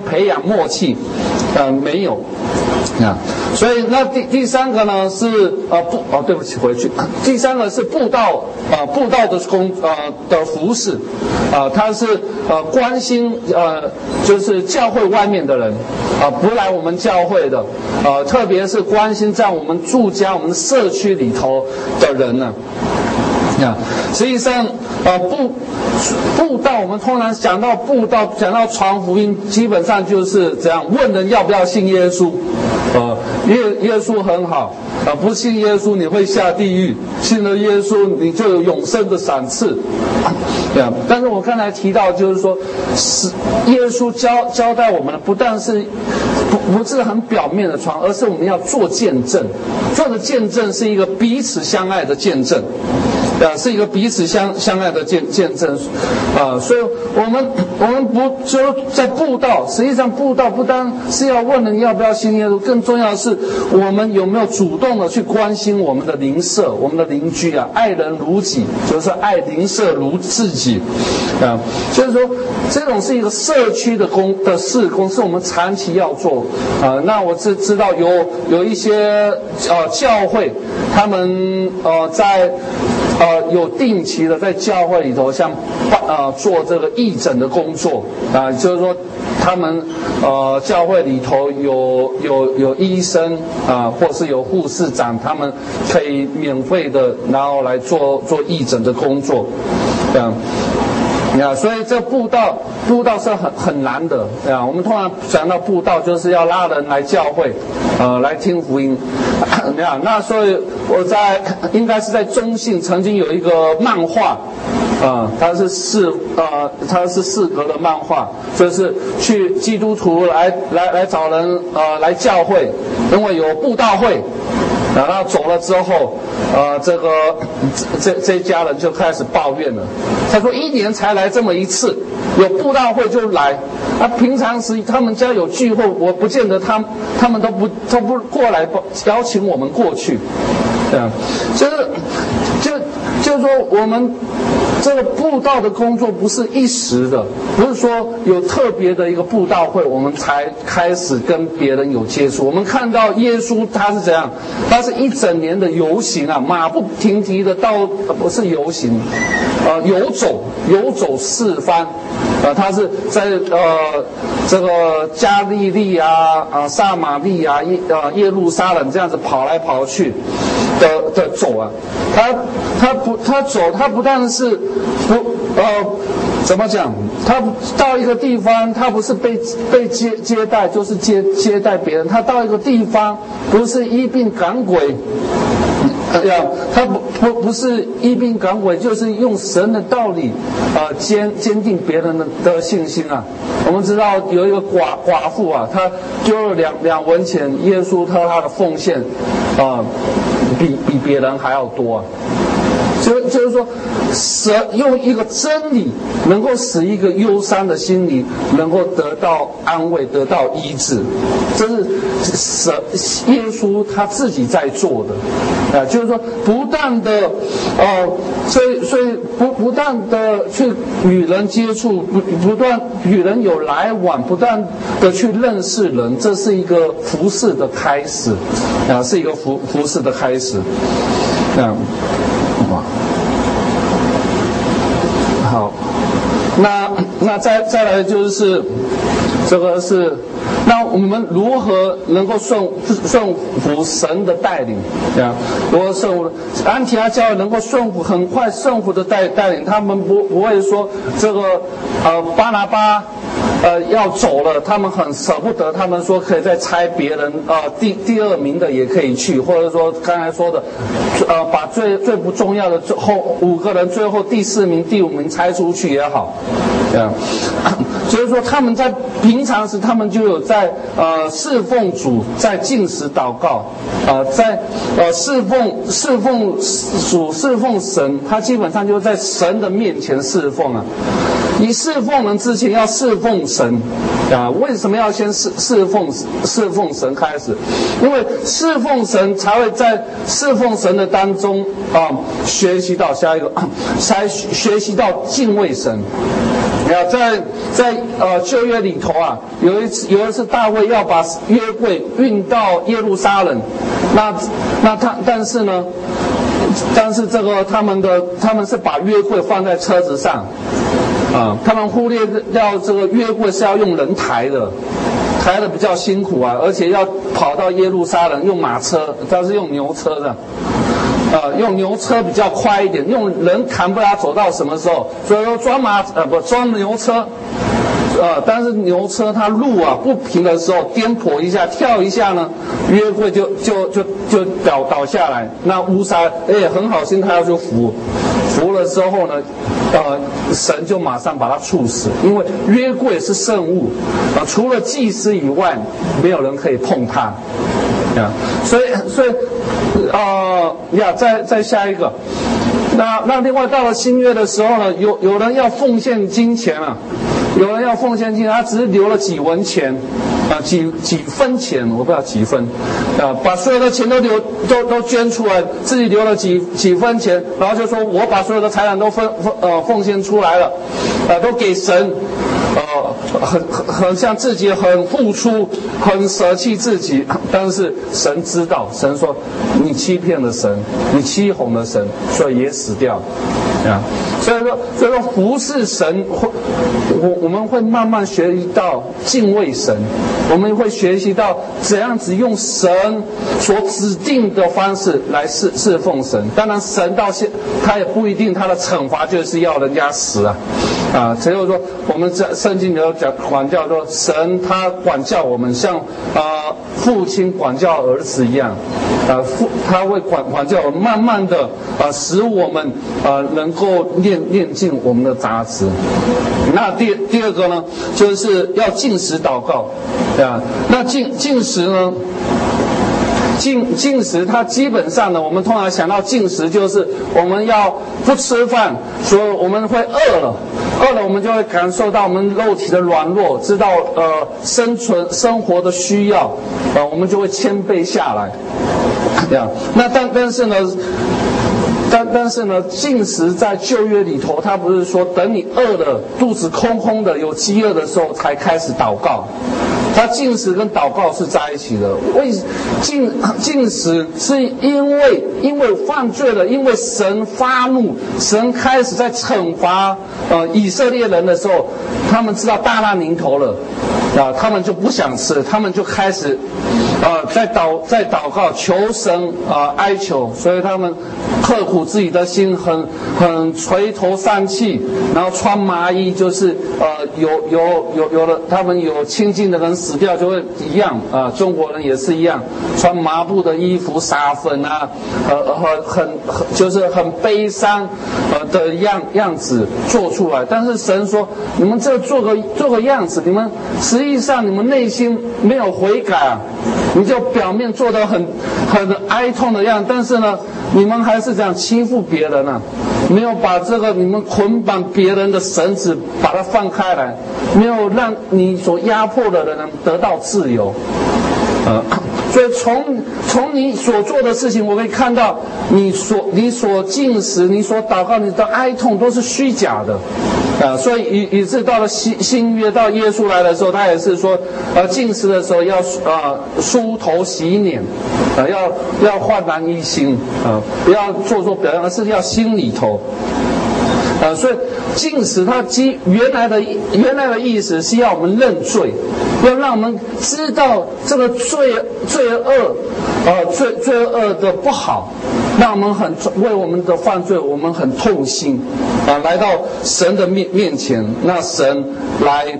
培养默契，没有。所以那第三个呢是对不起，回去。第三个是布道的服事，他是关心就是教会外面的人不来我们教会的特别是关心在我们住家我们社区里头的人呢。实际上布道我们通常讲到布道讲到传福音基本上就是这样问人要不要信耶稣耶稣很好不信耶稣你会下地狱，信了耶稣你就有永生的赏赐但是我刚才提到就是说耶稣交代我们的不但是不是很表面的传，而是我们要做见证，做的见证是一个彼此相爱的见证是一个彼此相爱的见证所以我们不就在布道，实际上布道不单是要问人要不要信耶稣，更重要的是我们有没有主动的去关心我们的邻舍我们的邻居爱人如己，就是爱邻舍如自己就是说这种是一个社区的事工是我们长期要做那我知道有一些教会他们在有定期的在教会里头像做这个义诊的工作就是说他们教会里头有医生或是有护士长，他们可以免费的然后来做义诊的工作所以这布道是很难的我们通常讲到布道就是要拉人来教会来听福音那所以我应该是在中信曾经有一个漫画它是四格的漫画，就是去基督徒来找人来教会，因为有布道会然后走了之后这家人就开始抱怨了，他说1年才来这么一次，有布道会就来平常时他们家有聚会我不见得他们都不过来邀请我们过去就是说我们这个布道的工作不是一时的，不是说有特别的一个布道会我们才开始跟别人有接触。我们看到耶稣他是怎样，他是一整年的游行马不停蹄的不是游行游走四方他是在这个加利利撒玛利亚耶路撒冷这样子跑来跑去的走他走他不但是怎么讲，他到一个地方他不是被接待就是接待别人，他到一个地方不是医病赶鬼他不是医病赶鬼，就是用神的道理坚定别人的信心我们知道有一个寡妇她丢了2文钱，耶稣他的奉献比别人还要多就是说神用一个真理能够使一个忧伤的心理能够得到安慰得到医治，这是耶稣他自己在做的就是说不断的所以不断的去与人接触，不断与人有来往，不断的去认识人，这是一个服事的开始是一个服事的开始好，那再来就是这个是，那我们如何能够顺服神的带领如何顺服安提阿教会能够很快顺服的带领，他们不会说这个巴拿巴要走了，他们很舍不得，他们说可以再拆别人第2名的也可以去，或者说刚才说的把最不重要的后5个人最后第4名第5名拆出去也好就是说他们在平常时他们就有在侍奉主，在禁食祷告在侍奉主侍奉神，他基本上就是在神的面前侍奉你侍奉人之前要侍奉神为什么要先侍奉神开始？因为侍奉神才会在侍奉神的当中学习到下一个才学习到敬畏神在旧约里头啊，有一次大卫要把约柜运到耶路撒冷，但是这个他们是把约柜放在车子上，他们忽略掉这个约柜是要用人抬的比较辛苦啊，而且要跑到耶路撒冷用马车，它是用牛车的。用牛车比较快一点，用人扛不了走到什么时候？所以说装牛车，但是牛车它路啊不平的时候，颠簸一下跳一下呢，约柜就倒下来。那乌撒很好心，他要去扶了之后呢，神就马上把他处死，因为约柜是圣物，除了祭司以外，没有人可以碰它。所以再下一个，那另外到了新约的时候呢，有人要奉献金钱啊，他只是留了几文钱几分钱，我不知道几分把所有的钱都捐出来，自己留了几分钱，然后就说我把所有的财产都奉献出来了，都给神。很像自己很付出，很舍弃自己，但是神知道，神说你欺骗了神，你欺哄了神，所以也死掉所以说服侍神，我们会慢慢学习到敬畏神，我们会学习到怎样子用神所指定的方式来侍奉神。当然神到现他也不一定他的惩罚就是要人家死所以说我们在圣经里头讲管教说神他管教我们像父亲管教儿子一样他会管教我们，慢慢的使我们能够练尽我们的杂质。那第二个呢，就是要禁食祷告，那禁食呢？禁食，它基本上呢，我们通常想到禁食就是我们要不吃饭，所以我们会饿了，我们就会感受到我们肉体的软弱，知道生活的需要，我们就会谦卑下来。那但是呢，禁食在旧约里头，它不是说等你饿了，肚子空空的，有饥饿的时候才开始祷告。它禁食跟祷告是在一起的。禁食是因为犯罪了，因为神发怒，神开始在惩罚以色列人的时候，他们知道大难临头了，他们就不想吃，他们就开始在祷告求神哀求，所以他们刻苦自己的心，很垂头丧气，然后穿麻衣，就是有的他们有亲近的人死掉就会一样中国人也是一样，穿麻布的衣服，撒粉就是很悲伤的样子做出来。但是神说，你们这做个样子，你们实际上你们内心没有悔改你就表面做得很哀痛的样子，但是呢，你们还是这样欺负别人没有把这个你们捆绑别人的绳子把它放开来，没有让你所压迫的人得到自由。所以从你所做的事情，我可以看到你所禁食，你所祷告，你的哀痛都是虚假的。所以以致到了新约，到耶稣来的时候，他也是说，禁食的时候要梳头洗脸，要焕然一新，不要做表样，而是要心里头。所以禁食它原来的意思是要我们认罪，要让我们知道这个罪恶的不好，让我们为我们的犯罪我们很痛心来到神的面前，那神来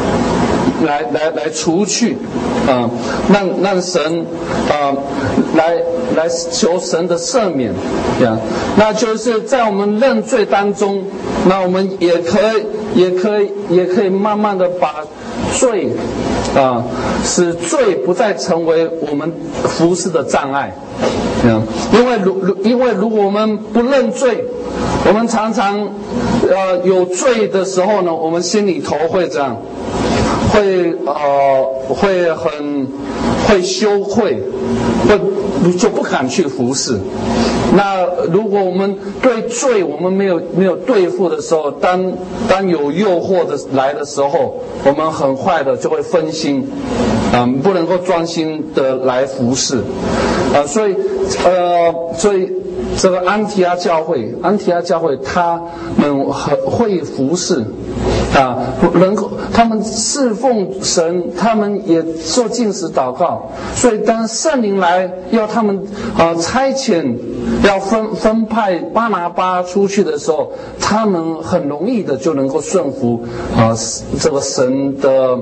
除去让神来求神的赦免那就是在我们认罪当中，那我们也可以慢慢的把罪使罪不再成为我们服事的障碍。因为如果我们不认罪，我们常常有罪的时候呢，我们心里头会这样，会会羞愧，就不敢去服侍。那如果我们对罪我们没有对付的时候，当有诱惑的来的时候，我们很快的就会分心，不能够专心的来服侍，所以这个安提阿教会他们很会服侍。能够他们侍奉神，他们也做禁食祷告，所以当圣灵来要他们差遣，要分派巴拿巴出去的时候，他们很容易的就能够顺服这个神的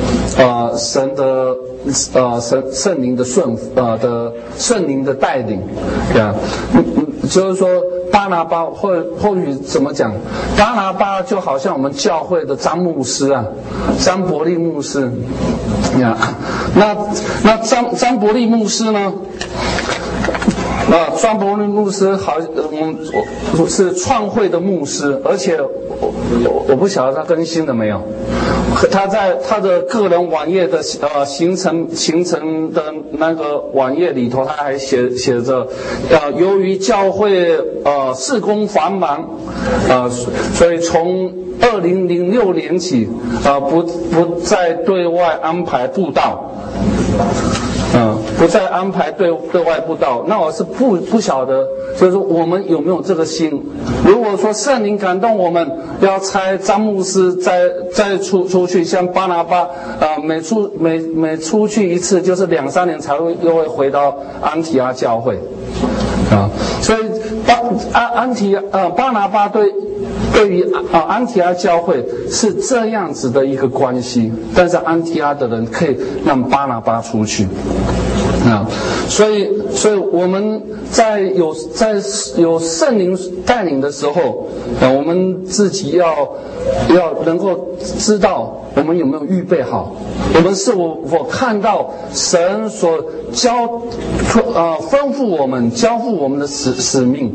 圣灵的圣灵的带领，就是说巴拿巴或许怎么讲，巴拿巴就好像我们教会的张牧师张伯利牧师那张伯利牧师呢？张伯利牧师是创会的牧师，而且我不晓得他更新了没有。他在他的个人网页的行程的那个网页里头，他还写着由于教会事工繁忙所以从2006年起不再对外安排布道。不再安排对外布道，那我是不晓得，就是说我们有没有这个心？如果说圣灵感动我们，要差张牧师再出去，像巴拿巴每出去一次，就是2-3年才又会回到安提阿教会所以巴拿巴对于安提阿教会是这样子的一个关系，但是安提阿的人可以让巴拿巴出去所以我们在有圣灵带领的时候我们自己要能够知道我们有没有预备好，我们是否看到神所吩咐我们交付我们的使命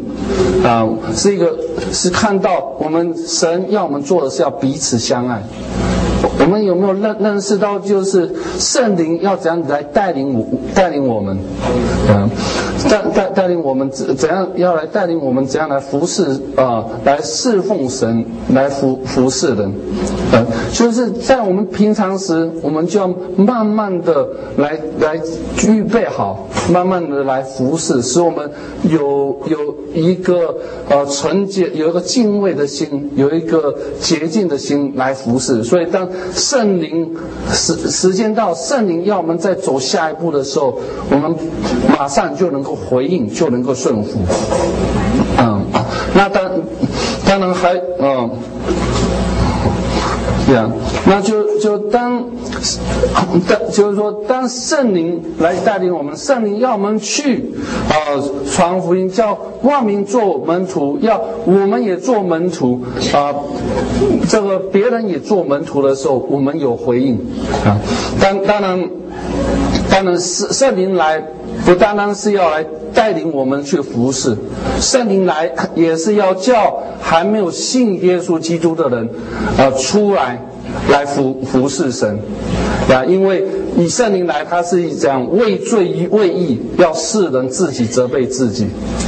是看到我们神要我们做的是要彼此相爱。我们有没有认识到，就是圣灵要怎样来带领我们，带领我们怎样要来带领我们怎样来服侍来侍奉神，来服侍人，就是在我们平常时，我们就要慢慢的来预备好，慢慢的来服侍，使我们有一个纯洁，有一个敬畏的心，有一个洁净的心来服侍。所以当圣灵时间到，圣灵要我们再走下一步的时候，我们马上就能够回应，就能够顺服。那当然还那就是说，当圣灵来带领我们，圣灵要我们去传福音，叫万民做门徒，要我们也做门徒这个别人也做门徒的时候，我们有回应当然圣灵来不单单是要来带领我们去服侍，圣灵来也是要叫还没有信耶稣基督的人出来服侍神因为以圣灵来，他是这样为罪为义，要世人自己责备自己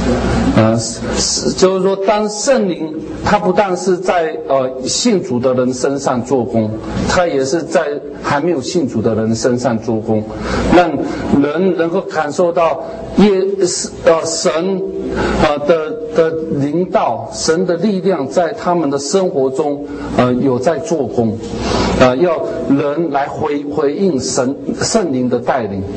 就是说，当圣灵他不但是在信主的人身上做工，他也是在还没有信主的人身上做工，让人能够感受到神的领导，神的力量在他们的生活中有在做工要人来回应圣灵的带领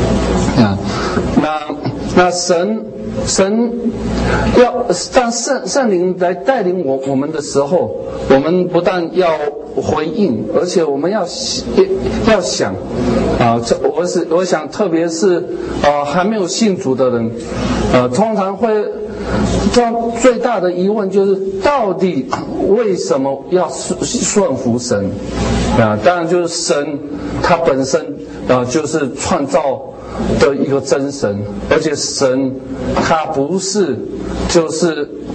那神要当圣灵来带领我们的时候，我们不但要回应，而且我们要想我想特别是还没有信主的人通常会最大的疑问就是到底为什么要顺服神当然就是神他本身就是创造的一个真神，而且神他不是就是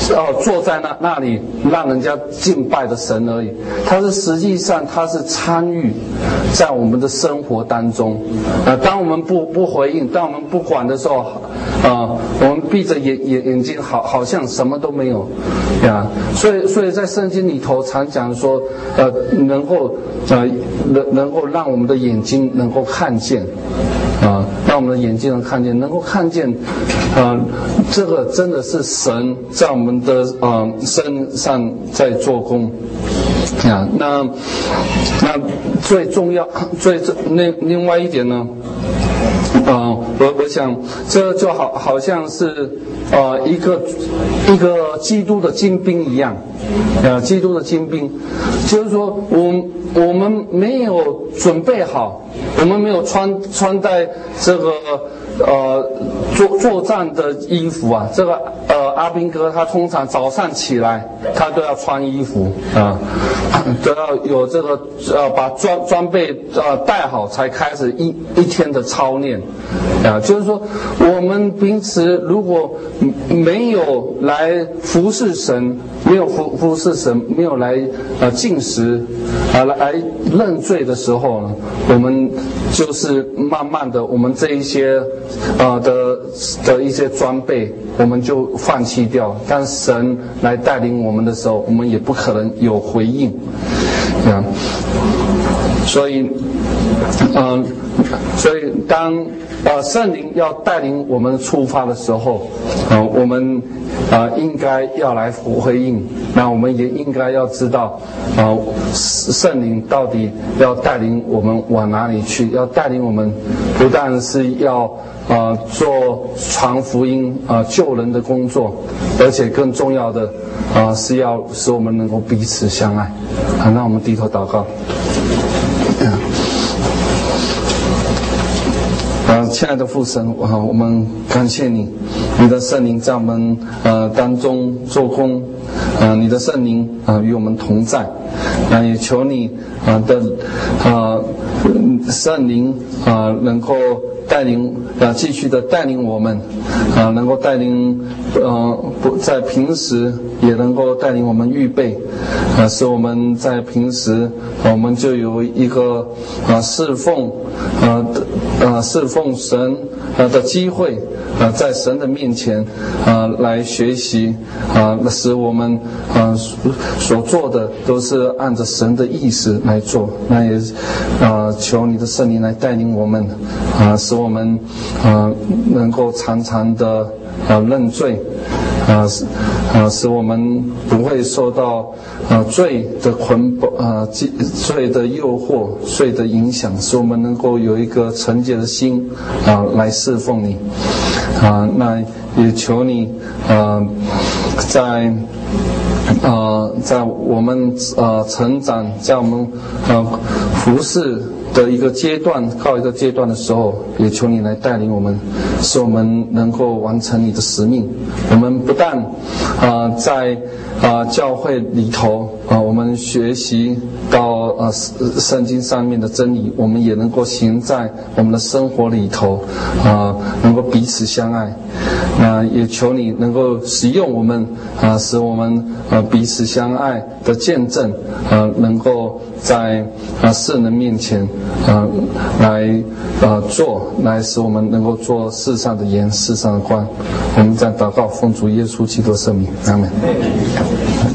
坐在那里让人家敬拜的神而已，他是实际上他是参与在我们的生活当中。当我们不回应，当我们不管的时候，我们闭着眼睛，好像什么都没有呀。所以在圣经里头常讲说，能够让我们的眼睛能够看见。让我们的眼睛能够看见，这个真的是神在我们的身上在做工啊。那最重要，另外一点呢，我想这就好像是一个基督的精兵一样，基督的精兵，就是说我们没有准备好，我们没有穿戴这个作战的衣服啊。这个阿兵哥他通常早上起来他都要穿衣服啊，都要有这个把装备带好才开始一天的操练啊。就是说我们平时如果没有来服侍神，没有服侍神，没有来进食来认罪的时候呢，我们就是慢慢的我们这一些的一些装备我们就放弃掉。但神来带领我们的时候，我们也不可能有回应啊。所以当圣灵要带领我们出发的时候，我们应该要来回应。那我们也应该要知道，圣灵到底要带领我们往哪里去？要带领我们，不但是要做传福音救人的工作，而且更重要的是要使我们能够彼此相爱。让我们低头祷告。亲爱的父神，我们感谢你，你的圣灵在我们当中做工，你的圣灵与我们同在，也求你的圣灵能够带领继续的带领我们，能够带领在平时也能够带领我们预备，使我们在平时我们就有一个侍奉神的机会，在神的面前来学习，使我们所做的都是按着神的意思来做。那也求你的圣灵来带领我们，使我们能够常常的认罪，使我们不会受到罪的捆绑，罪的诱惑，罪的影响，使我们能够有一个纯洁的心来侍奉你。那也求你在我们成长，在我们服侍的一个阶段，告一个阶段的时候，也求你来带领我们，使我们能够完成你的使命。我们不但在教会里头我们学习到圣经上面的真理，我们也能够行在我们的生活里头，能够彼此相爱。那也求你能够使用我们，使我们彼此相爱的见证能够在世人面前来使我们能够做世上的盐，世上的光。我们在祷告，奉主耶稣基督圣名，阿们。